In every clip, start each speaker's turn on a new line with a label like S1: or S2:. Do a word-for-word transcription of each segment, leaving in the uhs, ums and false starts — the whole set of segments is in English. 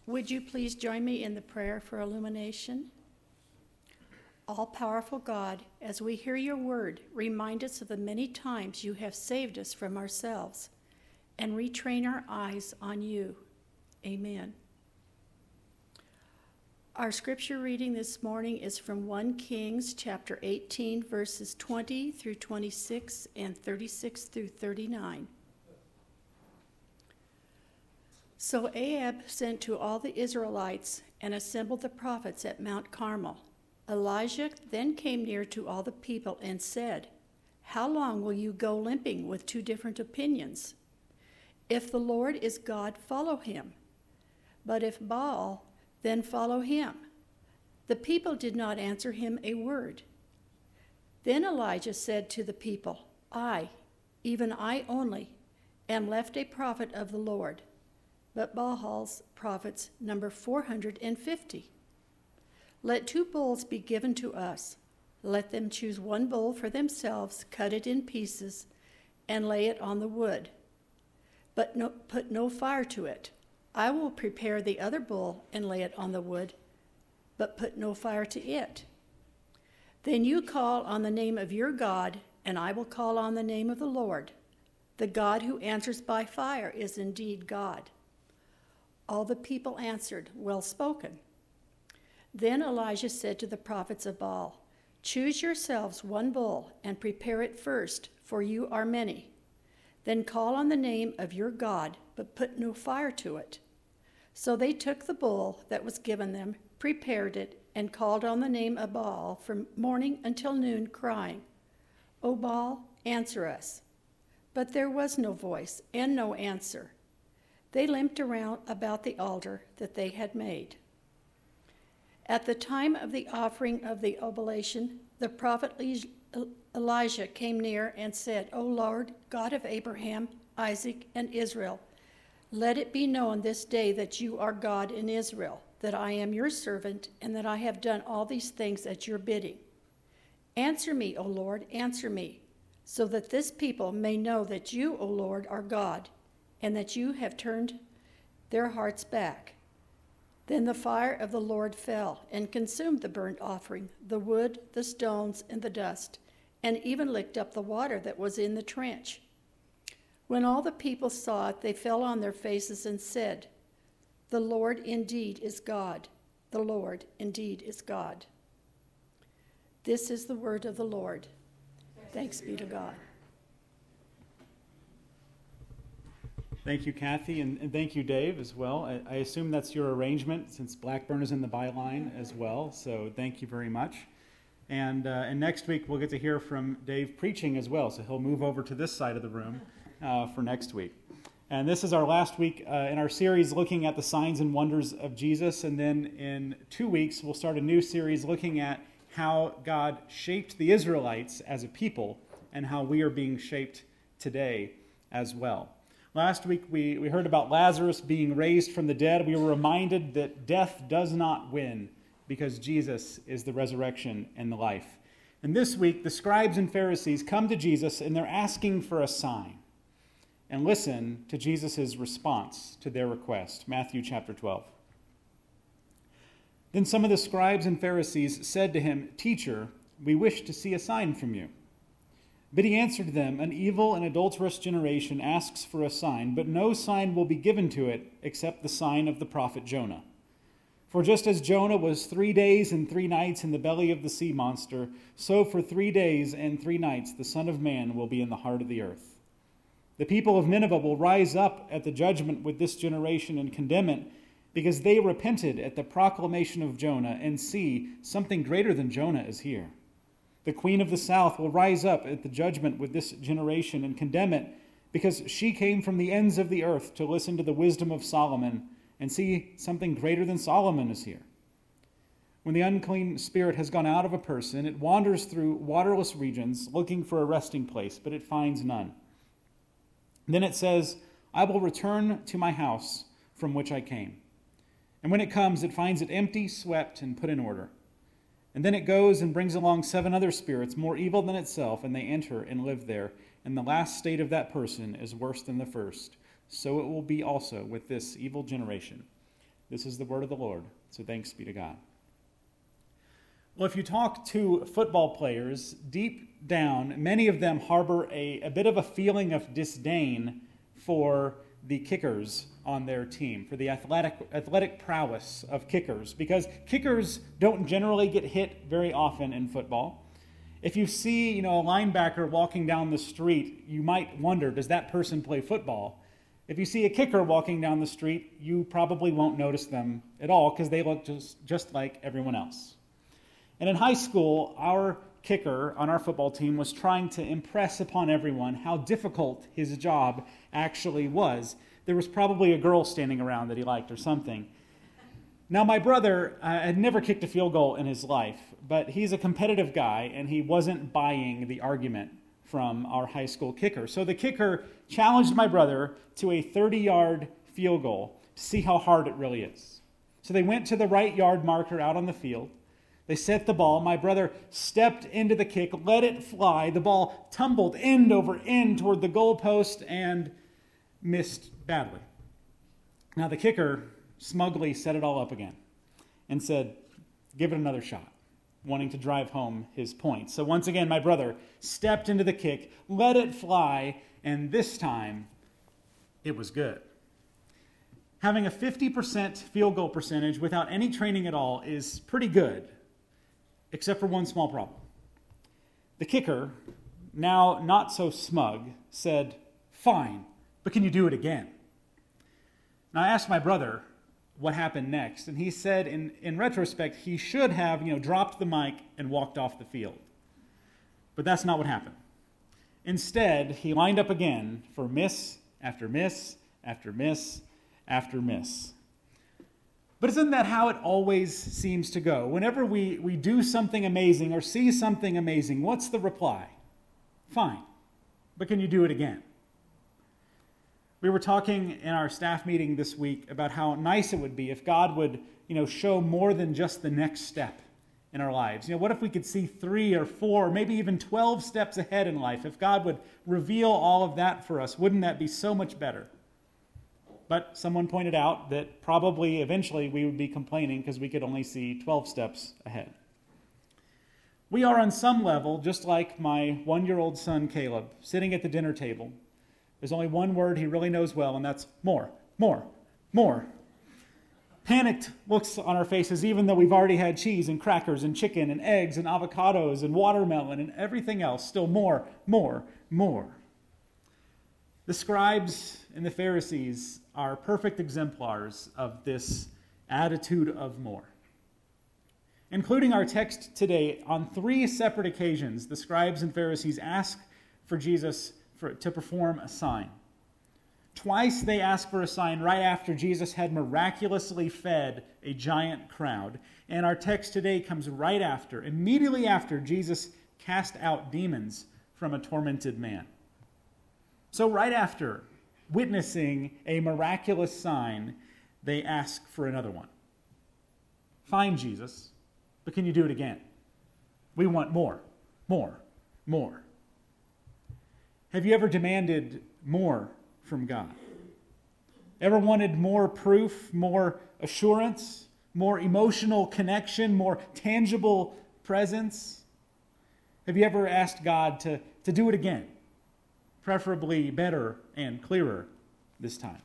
S1: Would you please join me in the prayer for illumination? All-powerful God, as we hear your word, remind us of the many times you have saved us from ourselves and retrain our eyes on you. Amen. Our scripture reading this morning is from First Kings chapter eighteen, verses twenty through twenty-six and thirty-six through thirty-nine. So Ahab sent to all the Israelites and assembled the prophets at Mount Carmel. Elijah then came near to all the people and said, "How long will you go limping with two different opinions? If the Lord is God, follow him. But if Baal, then follow him." The people did not answer him a word. Then Elijah said to the people, "I, even I only, am left a prophet of the Lord, but Baal's prophets number four hundred fifty. Let two bulls be given to us. Let them choose one bull for themselves, cut it in pieces, and lay it on the wood. But no, put no fire to it. I will prepare the other bull and lay it on the wood, but put no fire to it. Then you call on the name of your God, and I will call on the name of the Lord. The God who answers by fire is indeed God." All the people answered, "Well spoken." Then Elijah said to the prophets of Baal, "Choose yourselves one bull and prepare it first, for you are many. Then call on the name of your God, but put no fire to it." So they took the bull that was given them, prepared it, and called on the name of Baal from morning until noon, crying, "O Baal, answer us." But there was no voice and no answer. They limped around about the altar that they had made. At the time of the offering of the oblation, the prophet Elijah came near and said, "O Lord, God of Abraham, Isaac, and Israel, let it be known this day that you are God in Israel, that I am your servant, and that I have done all these things at your bidding. Answer me, O Lord, answer me, so that this people may know that you, O Lord, are God, and that you have turned their hearts back." Then the fire of the Lord fell and consumed the burnt offering, the wood, the stones, and the dust, and even licked up the water that was in the trench. When all the people saw it, they fell on their faces and said, "The Lord indeed is God. The Lord indeed is God." This is the word of the Lord. Thanks be to God.
S2: Thank you, Kathy, and, and thank you, Dave, as well. I, I assume that's your arrangement since Blackburn is in the byline as well, so thank you very much. And, uh, and next week we'll get to hear from Dave preaching as well, so he'll move over to this side of the room uh, for next week. And this is our last week uh, in our series looking at the signs and wonders of Jesus, and then in two weeks we'll start a new series looking at how God shaped the Israelites as a people and how we are being shaped today as well. Last week, we, we heard about Lazarus being raised from the dead. We were reminded that death does not win because Jesus is the resurrection and the life. And this week, the scribes and Pharisees come to Jesus and they're asking for a sign. And listen to Jesus' response to their request. Matthew chapter twelve. Then some of the scribes and Pharisees said to him, "Teacher, we wish to see a sign from you." But he answered them, "An evil and adulterous generation asks for a sign, but no sign will be given to it except the sign of the prophet Jonah. For just as Jonah was three days and three nights in the belly of the sea monster, so for three days and three nights the Son of Man will be in the heart of the earth. The people of Nineveh will rise up at the judgment with this generation and condemn it, because they repented at the proclamation of Jonah, and see, something greater than Jonah is here. The queen of the south will rise up at the judgment with this generation and condemn it, because she came from the ends of the earth to listen to the wisdom of Solomon, and see, something greater than Solomon is here. When the unclean spirit has gone out of a person, it wanders through waterless regions looking for a resting place, but it finds none. Then it says, I will return to my house from which I came. And when it comes, it finds it empty, swept, and put in order. And then it goes and brings along seven other spirits, more evil than itself, and they enter and live there. And the last state of that person is worse than the first. So it will be also with this evil generation. This is the word of the Lord, so thanks be to God. Well, if you talk to football players, deep down, many of them harbor a, a bit of a feeling of disdain for the kickers on their team, for the athletic athletic prowess of kickers, because kickers don't generally get hit very often in football. If you see, you know, a linebacker walking down the street, you might wonder, does that person play football? If you see a kicker walking down the street, you probably won't notice them at all because they look just, just like everyone else. And in high school, our kicker on our football team was trying to impress upon everyone how difficult his job actually was. There was probably a girl standing around that he liked or something. Now, my brother uh, had never kicked a field goal in his life, but he's a competitive guy, and he wasn't buying the argument from our high school kicker. So the kicker challenged my brother to a thirty-yard field goal to see how hard it really is. So they went to the right yard marker out on the field. They set the ball. My brother stepped into the kick, let it fly. The ball tumbled end over end toward the goalpost and missed badly. Now the kicker smugly set it all up again and said, give it another shot, wanting to drive home his point. So once again, my brother stepped into the kick, let it fly, and this time it was good. Having a fifty percent field goal percentage without any training at all is pretty good, except for one small problem. The kicker, now not so smug, said, fine, but can you do it again? Now I asked my brother what happened next, and he said in, in retrospect he should have, you know, dropped the mic and walked off the field. But that's not what happened. Instead, he lined up again for miss after miss after miss after miss. But isn't that how it always seems to go? Whenever we, we do something amazing or see something amazing, what's the reply? Fine, but can you do it again? We were talking in our staff meeting this week about how nice it would be if God would, you know, show more than just the next step in our lives. You know, what if we could see three or four, or maybe even twelve steps ahead in life? If God would reveal all of that for us, wouldn't that be so much better? But someone pointed out that probably eventually we would be complaining because we could only see twelve steps ahead. We are on some level just like my one-year-old son Caleb, sitting at the dinner table. There's only one word he really knows well, and that's more, more, more. Panicked looks on our faces, even though we've already had cheese and crackers and chicken and eggs and avocados and watermelon and everything else. Still more, more, more. The scribes and the Pharisees are perfect exemplars of this attitude of more. Including our text today, on three separate occasions, the scribes and Pharisees ask for Jesus For, to perform a sign. Twice they asked for a sign right after Jesus had miraculously fed a giant crowd. And our text today comes right after, immediately after Jesus cast out demons from a tormented man. So right after witnessing a miraculous sign, they ask for another one. Fine, Jesus, but can you do it again? We want more, more, more. Have you ever demanded more from God? Ever wanted more proof, more assurance, more emotional connection, more tangible presence? Have you ever asked God to, to do it again, preferably better and clearer this time?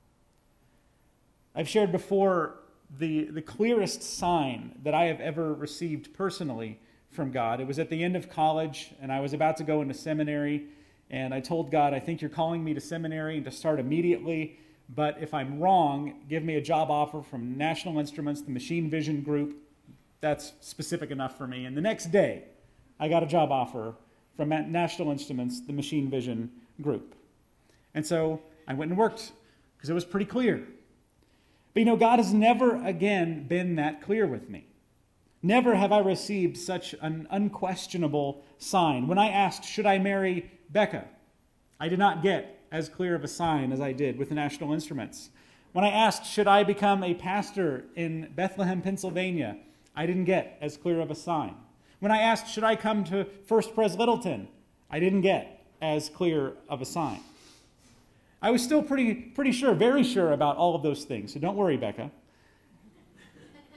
S2: I've shared before the, the clearest sign that I have ever received personally from God. It was at the end of college, and I was about to go into seminary. And I told God, I think you're calling me to seminary and to start immediately, but if I'm wrong, give me a job offer from National Instruments, the Machine Vision Group. That's specific enough for me. And the next day, I got a job offer from National Instruments, the Machine Vision Group. And so I went and worked because it was pretty clear. But you know, God has never again been that clear with me. Never have I received such an unquestionable sign. When I asked, should I marry Becca, I did not get as clear of a sign as I did with the National Instruments. When I asked, should I become a pastor in Bethlehem, Pennsylvania, I didn't get as clear of a sign. When I asked, should I come to First Pres Littleton, I didn't get as clear of a sign. I was still pretty, pretty sure, very sure about all of those things, so don't worry, Becca.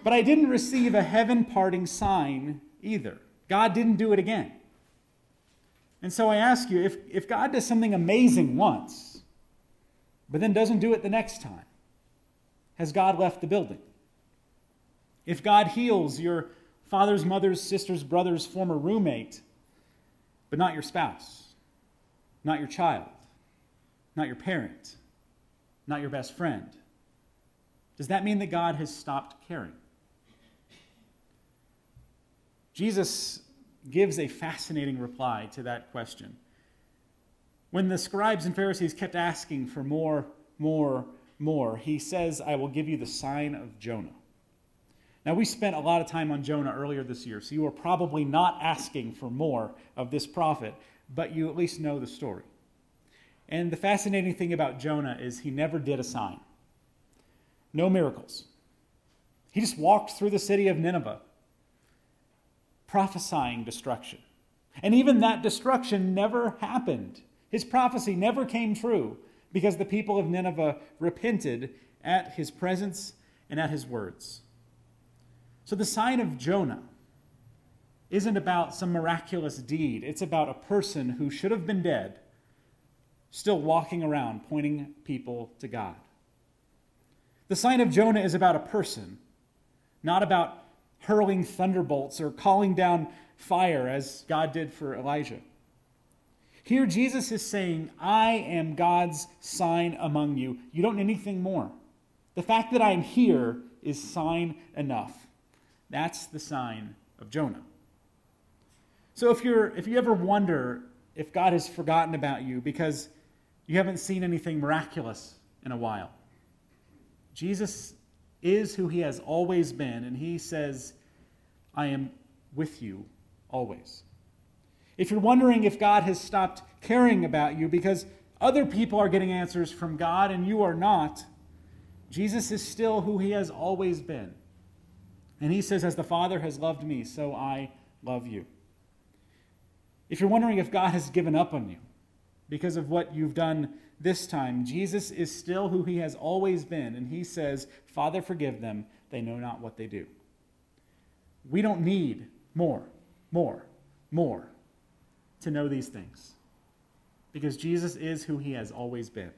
S2: But I didn't receive a heaven-parting sign either. God didn't do it again. And so I ask you, if, if God does something amazing once, but then doesn't do it the next time, has God left the building? If God heals your father's, mother's, sister's, brother's former roommate, but not your spouse, not your child, not your parent, not your best friend, does that mean that God has stopped caring? Jesus gives a fascinating reply to that question. When the scribes and Pharisees kept asking for more, more, more, he says, I will give you the sign of Jonah. Now, we spent a lot of time on Jonah earlier this year, so you are probably not asking for more of this prophet, but you at least know the story. And the fascinating thing about Jonah is he never did a sign. No miracles. He just walked through the city of Nineveh, prophesying destruction. And even that destruction never happened. His prophecy never came true because the people of Nineveh repented at his presence and at his words. So the sign of Jonah isn't about some miraculous deed. It's about a person who should have been dead, still walking around pointing people to God. The sign of Jonah is about a person, not about hurling thunderbolts or calling down fire as God did for Elijah. Here Jesus is saying, I am God's sign among you. You don't need anything more. The fact that I'm here is sign enough. That's the sign of Jonah. So if you're if you ever wonder if God has forgotten about you because you haven't seen anything miraculous in a while, Jesus is who he has always been, and he says, I am with you always. If you're wondering if God has stopped caring about you because other people are getting answers from God and you are not, Jesus is still who he has always been. And he says, as the Father has loved me, so I love you. If you're wondering if God has given up on you because of what you've done this time, Jesus is still who he has always been. And he says, Father, forgive them. They know not what they do. We don't need more, more, more to know these things because Jesus is who he has always been.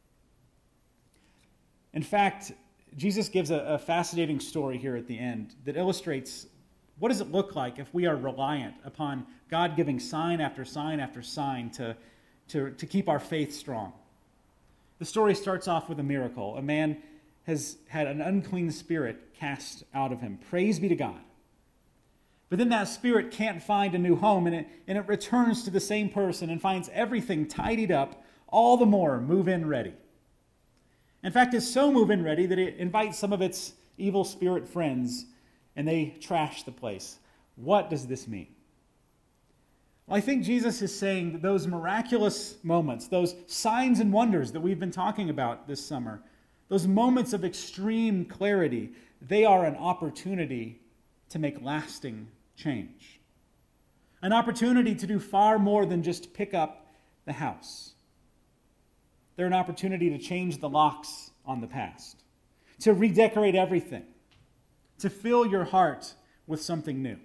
S2: In fact, Jesus gives a, a fascinating story here at the end that illustrates what does it look like if we are reliant upon God giving sign after sign after sign to, to, to keep our faith strong. The story starts off with a miracle. A man has had an unclean spirit cast out of him. Praise be to God. But then that spirit can't find a new home, and it, and it returns to the same person and finds everything tidied up, all the more move-in ready. In fact, it's so move-in ready that it invites some of its evil spirit friends, and they trash the place. What does this mean? Well, I think Jesus is saying that those miraculous moments, those signs and wonders that we've been talking about this summer, those moments of extreme clarity, they are an opportunity to make lasting change. An opportunity to do far more than just pick up the house. They're an opportunity to change the locks on the past, to redecorate everything, to fill your heart with something new.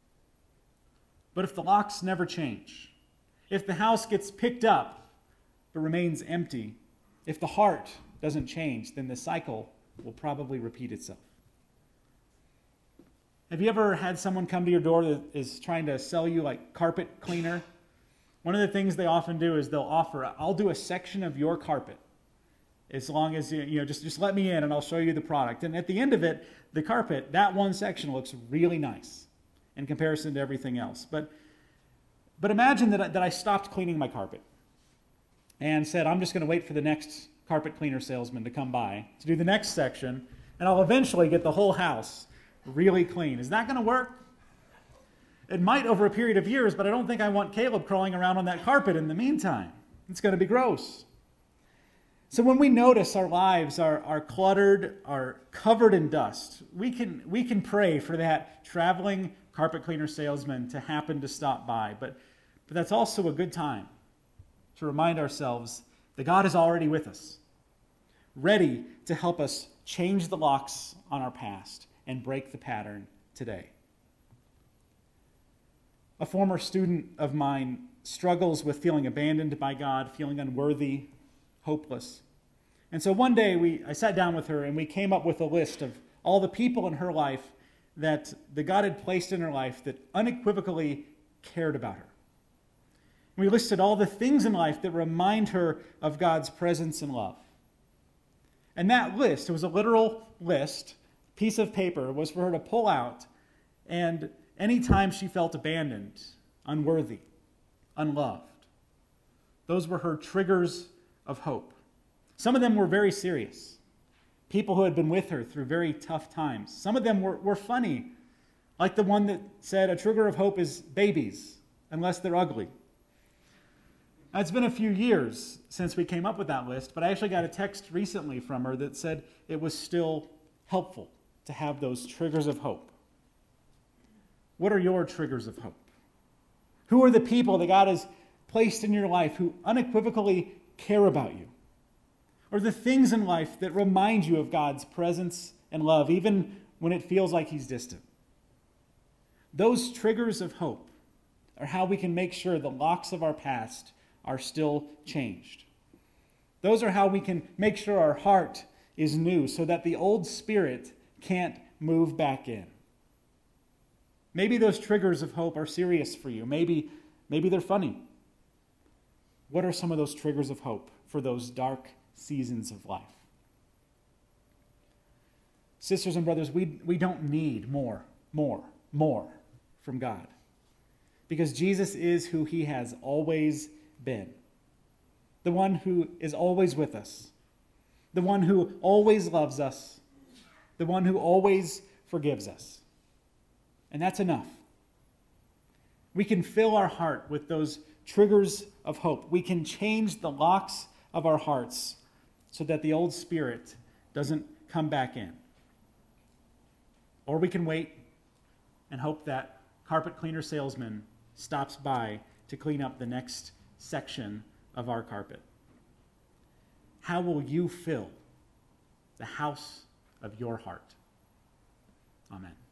S2: But if the locks never change, if the house gets picked up but remains empty, if the heart doesn't change, then the cycle will probably repeat itself. Have you ever had someone come to your door that is trying to sell you like carpet cleaner? One of the things they often do is they'll offer, I'll do a section of your carpet as long as, you know, just, just let me in and I'll show you the product. And at the end of it, the carpet, that one section looks really nice in comparison to everything else. But but imagine that I, that I stopped cleaning my carpet and said, I'm just going to wait for the next carpet cleaner salesman to come by to do the next section, and I'll eventually get the whole house really clean. Is that going to work? It might over a period of years, but I don't think I want Caleb crawling around on that carpet in the meantime. It's going to be gross. So when we notice our lives are, are cluttered, are covered in dust, we can, we can pray for that traveling carpet cleaner salesman to happen to stop by. But, but that's also a good time to remind ourselves that God is already with us, ready to help us change the locks on our past and break the pattern today. A former student of mine struggles with feeling abandoned by God, feeling unworthy, hopeless. And so one day we, I sat down with her and we came up with a list of all the people in her life that the God had placed in her life that unequivocally cared about her. We listed all the things in life that remind her of God's presence and love. And that list, it was a literal list, piece of paper, was for her to pull out, and anytime she felt abandoned, unworthy, unloved, those were her triggers of hope. Some of them were very serious. People who had been with her through very tough times. Some of them were, were funny, like the one that said a trigger of hope is babies, unless they're ugly. Now, it's been a few years since we came up with that list, but I actually got a text recently from her that said it was still helpful to have those triggers of hope. What are your triggers of hope? Who are the people that God has placed in your life who unequivocally care about you? Or the things in life that remind you of God's presence and love, even when it feels like He's distant? Those triggers of hope are how we can make sure the locks of our past are still changed. Those are how we can make sure our heart is new so that the old spirit can't move back in. Maybe those triggers of hope are serious for you. Maybe, maybe they're funny. What are some of those triggers of hope for those dark seasons of life? Sisters and brothers, we, we don't need more, more, more from God, because Jesus is who He has always been. The one who is always with us. The one who always loves us. The one who always forgives us. And that's enough. We can fill our heart with those triggers of hope. We can change the locks of our hearts so that the old spirit doesn't come back in. Or we can wait and hope that carpet cleaner salesman stops by to clean up the next section of our carpet. How will you fill the house of your heart? Amen.